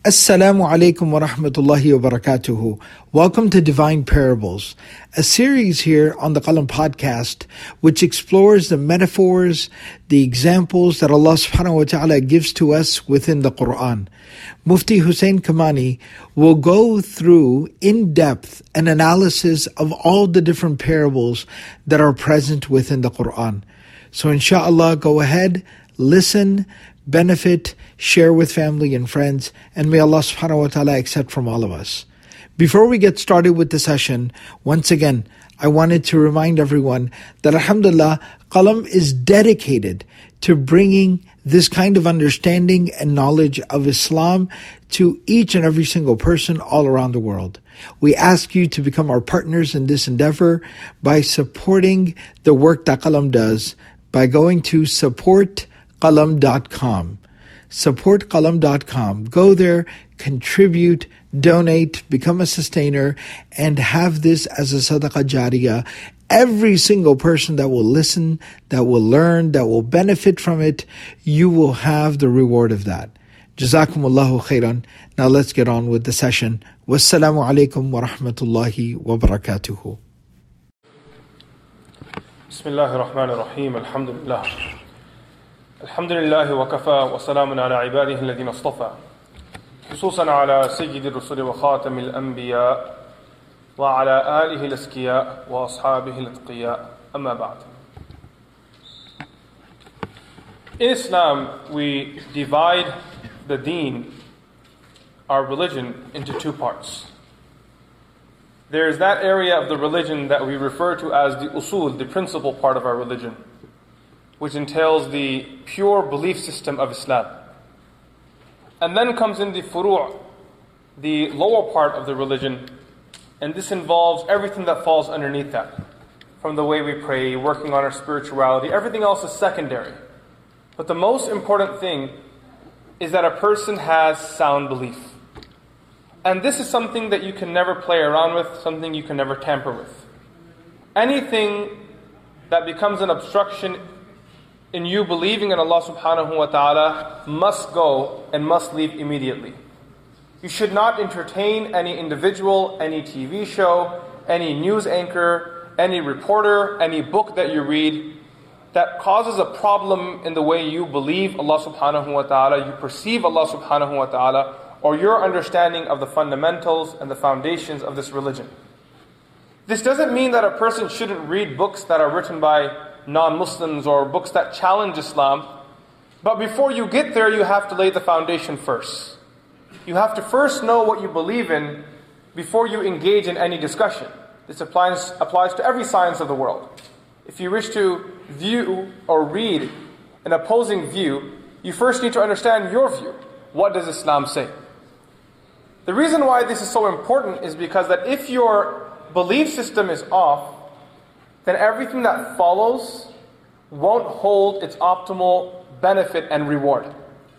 Assalamu alaikum wa rahmatullahi wa barakatuhu. Welcome to Divine Parables, a series here on the Qalam podcast which explores the metaphors, the examples that Allah subhanahu wa ta'ala gives to us within the Quran. Mufti Hussein Kamani will go through in depth an analysis of all the different parables that are present within the Quran. So inshallah, go ahead, listen, benefit, share with family and friends, and may Allah subhanahu wa ta'ala accept from all of us. Before we get started with the session, once again, I wanted to remind everyone that alhamdulillah, Qalam is dedicated to bringing this kind of understanding and knowledge of Islam to each and every single person all around the world. We ask you to become our partners in this endeavor by supporting the work that Qalam does by going to supportqalam.com. Supportqalam.com. Go there, contribute, donate, become a sustainer, and have this as a sadaqah jariyah. Every single person that will listen, that will learn, that will benefit from it, you will have the reward of that. Jazakumullahu khairan. Now let's get on with the session. Wassalamu alaikum wa rahmatullahi wa barakatuhu. Bismillahir Rahmanir Rahim. Alhamdulillah. الحمد لله وكفى وسلام على عباده الذين اصطفى خصوصا على سيد الرسل وخاتم الأنبياء وعلى آله الأزكياء وأصحابه الأتقياء أما بعد. In Islam, we divide the deen, our religion, into two parts. There is that area of the religion that we refer to as the usul, the principal part of our religion, which entails the pure belief system of Islam. And then comes in the furu', the lower part of the religion, and this involves everything that falls underneath that. From the way we pray, working on our spirituality, everything else is secondary. But the most important thing is that a person has sound belief. And this is something that you can never play around with, something you can never tamper with. Anything that becomes an obstruction in you believing in Allah subhanahu wa ta'ala must go and must leave immediately. You should not entertain any individual, any TV show, any news anchor, any reporter, any book that you read that causes a problem in the way you believe Allah subhanahu wa ta'ala, you perceive Allah subhanahu wa ta'ala, or your understanding of the fundamentals and the foundations of this religion. This doesn't mean that a person shouldn't read books that are written by non-Muslims or books that challenge Islam. But before you get there, you have to lay the foundation first. You have to first know what you believe in before you engage in any discussion. This applies to every science of the world. If you wish to view or read an opposing view, you first need to understand your view. What does Islam say? The reason why this is so important is because that if your belief system is off, then everything that follows won't hold its optimal benefit and reward.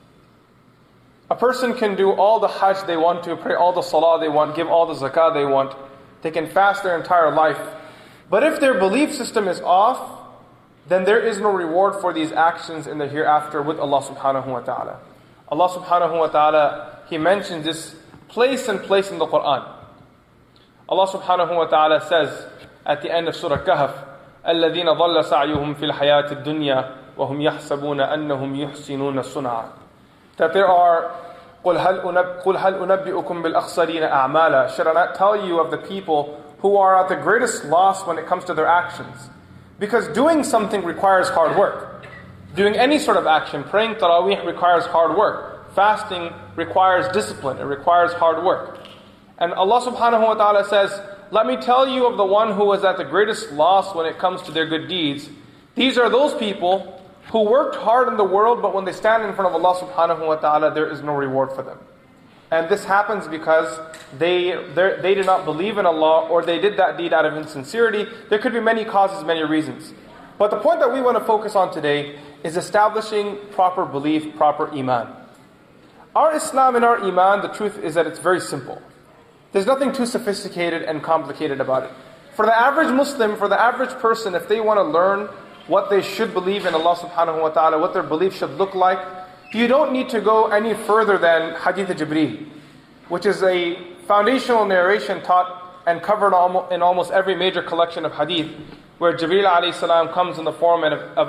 A person can do all the hajj they want to, pray all the salah they want, give all the zakah they want, they can fast their entire life. But if their belief system is off, then there is no reward for these actions in the hereafter with Allah subhanahu wa ta'ala. Allah subhanahu wa ta'ala, He mentions this place in the Quran. Allah subhanahu wa ta'ala says, at the end of Surah Kahf, الَّذِينَ ضَلَّ سَعْيُهُمْ فِي الْحَيَاةِ الدُّنْيَا وَهُمْ يَحْسَبُونَ أَنَّهُمْ يُحْسِنُونَ صُنْعًا. That there are قُلْ هَلْ أُنَبِّئُكُمْ بِالْأَخْسَرِينَ أَعْمَالًا. Should I not tell you of the people who are at the greatest loss when it comes to their actions? Because doing something requires hard work. Doing any sort of action, praying Taraweeh requires hard work. Fasting requires discipline, it requires hard work. And Allah subhanahu wa ta'ala says, let me tell you of the one who was at the greatest loss when it comes to their good deeds. These are those people who worked hard in the world, but when they stand in front of Allah subhanahu wa ta'ala, there is no reward for them. And this happens because they did not believe in Allah, or they did that deed out of insincerity. There could be many causes, many reasons. But the point that we want to focus on today is establishing proper belief, proper iman. Our Islam and our iman, the truth is that it's very simple. There's nothing too sophisticated and complicated about it. For the average Muslim, for the average person, if they want to learn what they should believe in Allah subhanahu wa ta'ala, what their belief should look like, you don't need to go any further than Hadith Jibreel. which is a foundational narration taught and covered in almost every major collection of hadith, where Jibreel alayhi salam comes in the form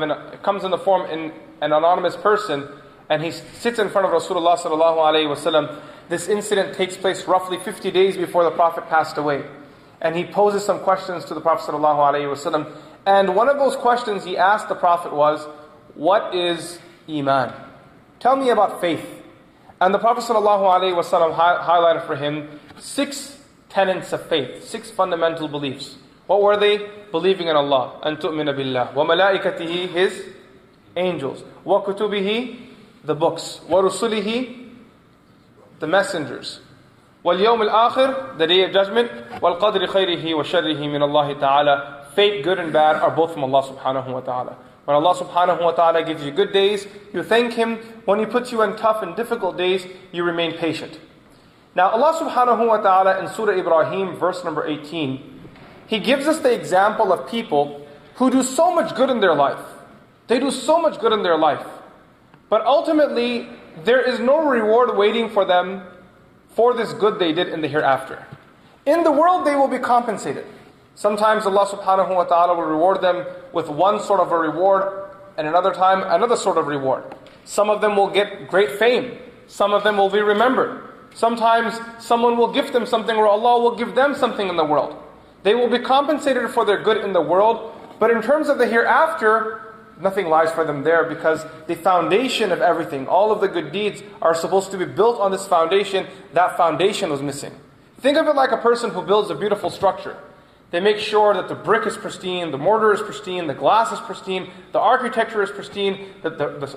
in an anonymous person, and he sits in front of Rasulullah sallallahu alayhi wasallam. This incident takes place roughly 50 days before the Prophet passed away, and he poses some questions to the Prophet sallallahu alayhi wasallam. And one of those questions he asked the Prophet was, "What is Iman? Tell me about faith." And the Prophet ﷺ highlighted for him 6 tenets of faith, 6 fundamental beliefs. What were they? Believing in Allah, أن تؤمن بالله وملائكته, His angels, وكتبه, the books, ورسله, the messengers, واليوم الآخر, the day of judgment, والقدر خيره وشره من الله تعالى. Fate, good and bad, are both from Allah subhanahu wa ta'ala. When Allah subhanahu wa ta'ala gives you good days, you thank Him. When He puts you in tough and difficult days, you remain patient. Now Allah subhanahu wa ta'ala in Surah Ibrahim, verse number 18, He gives us the example of people who do so much good in their life. They do so much good in their life. But ultimately, there is no reward waiting for them for this good they did in the hereafter. In the world, they will be compensated. Sometimes Allah subhanahu wa ta'ala will reward them with one sort of a reward, and another time, another sort of reward. Some of them will get great fame. Some of them will be remembered. Sometimes someone will gift them something, or Allah will give them something in the world. They will be compensated for their good in the world, but in terms of the hereafter, nothing lies for them there, because the foundation of everything, all of the good deeds are supposed to be built on this foundation. That foundation was missing. Think of it like a person who builds a beautiful structure. They make sure that the brick is pristine, the mortar is pristine, the glass is pristine, the architecture is pristine, that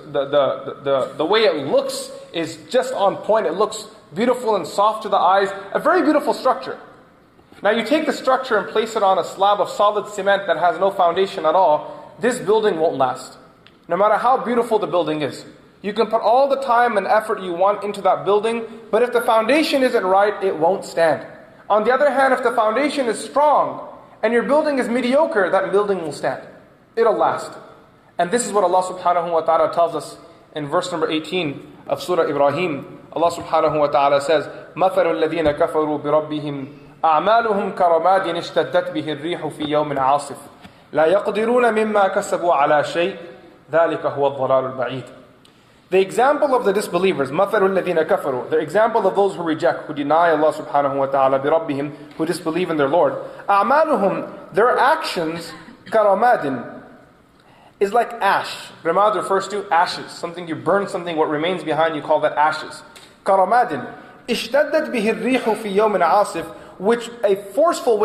the way it looks is just on point. It looks beautiful and soft to the eyes. A very beautiful structure. Now you take the structure and place it on a slab of solid cement that has no foundation at all, this building won't last. No matter how beautiful the building is. You can put all the time and effort you want into that building, but if the foundation isn't right, it won't stand. On the other hand, if the foundation is strong and your building is mediocre, that building will stand. It'll last. And this is what Allah subhanahu wa ta'ala tells us in verse number 18 of Surah Ibrahim. Allah subhanahu wa ta'ala says, مَثَلُ الَّذِينَ كَفَرُوا بِرَبِّهِمْ أَعْمَالُهُمْ كَرَمَادٍ اشْتَدَّتْ بِهِ الرِّيحُ فِي يَوْمٍ عَاصِفٍ لَا يَقْدِرُونَ مِمَّا كَسَبُوا عَلَى شَيْءٍ ذَلِكَ هُوَ الضَّلَالُ الْبَعِيدُ. The example of the disbelievers, مَثَلُ الَّذِينَ كَفَرُوا, the example of those who reject, who deny Allah subhanahu wa ta'ala, بِرَبِّهِمْ, who disbelieve in their Lord. أَعْمَالُهُمْ, their actions, كَرَمَادٍ, is like ash. Ramad refers to ashes. Something you burn, something what remains behind, you call that ashes. كَرَمَادٍ اشْتَدَّتْ بِهِ الرِّيحُ فِي يَوْمٍ عَاصِفٍ, which a forceful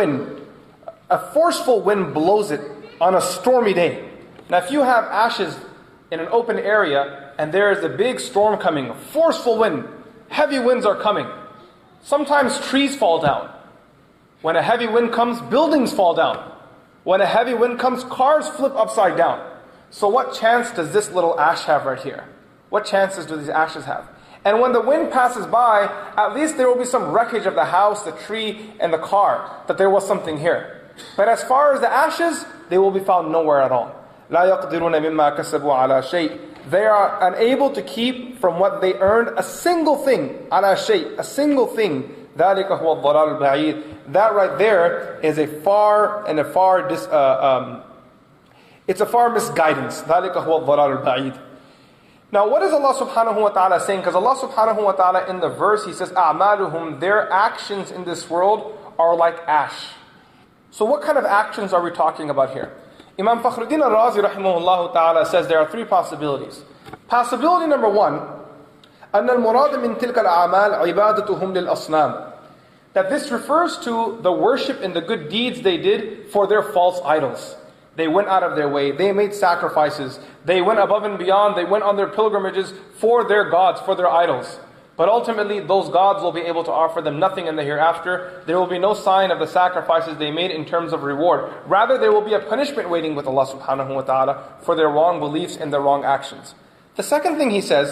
wind blows it on a stormy day. Now if you have ashes in an open area, and there is a big storm coming, a forceful wind, heavy winds are coming. Sometimes trees fall down. When a heavy wind comes, buildings fall down. When a heavy wind comes, cars flip upside down. So what chance does this little ash have right here? What chances do these ashes have? And when the wind passes by, at least there will be some wreckage of the house, the tree, and the car, that there was something here. But as far as the ashes, they will be found nowhere at all. لا يقدرون مما كسبوا على شيء. They are unable to keep from what they earned a single thing. على شيء, a single thing. ذلك هو الضلال البعيد. That right there is a far misguidance. ذلك هو الضلال البعيد. Now what is Allah subhanahu wa ta'ala saying? Because Allah subhanahu wa ta'ala in the verse, He says, أعمالهم, their actions in this world are like ash. So what kind of actions are we talking about here? Imam Fakhruddin al-Razi rahimahullah ta'ala says there are 3 possibilities. Possibility number 1, أن المراد من تلك الأعمال عبادتهم للأصنام. That this refers to the worship and the good deeds they did for their false idols. They went out of their way, they made sacrifices, they went above and beyond, they went on their pilgrimages for their gods, for their idols. But ultimately, those gods will be able to offer them nothing in the hereafter. There will be no sign of the sacrifices they made in terms of reward. Rather, there will be a punishment waiting with Allah subhanahu wa ta'ala for their wrong beliefs and their wrong actions. The second thing he says,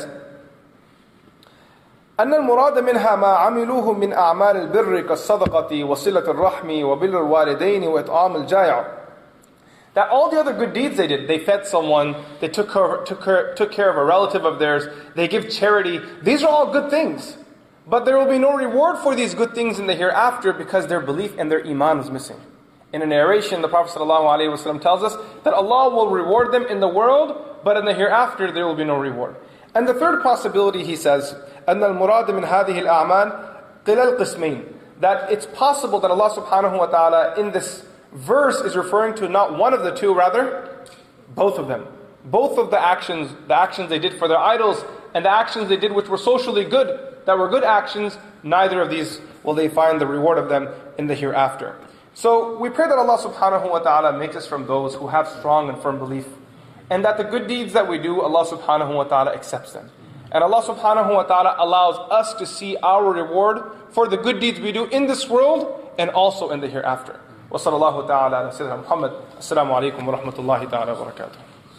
أن المراد منها ما عملوه من أعمال البر كالصدقة وصلة الرحم وبر الوالدين وإطعام الجائع. That all the other good deeds they did, they fed someone, they took care of a relative of theirs, they give charity. These are all good things. But there will be no reward for these good things in the hereafter because their belief and their iman is missing. In a narration, the Prophet ﷺ tells us that Allah will reward them in the world, but in the hereafter there will be no reward. And the third possibility, he says, أن المراد من هذه الأعمال قِلَى القسمين, that it's possible that Allah subhanahu wa ta'ala in this verse is referring to not one of the two, rather both of them. Both of the actions they did for their idols and the actions they did which were socially good, that were good actions, neither of these will they find the reward of them in the hereafter. So we pray that Allah subhanahu wa ta'ala makes us from those who have strong and firm belief, and that the good deeds that we do, Allah subhanahu wa ta'ala accepts them. And Allah subhanahu wa ta'ala allows us to see our reward for the good deeds we do in this world and also in the hereafter. Wa sallallahu ta'ala ala Sayyidina Muhammad. Assalamu alaikum wa rahmatullahi ta'ala wa barakatuh.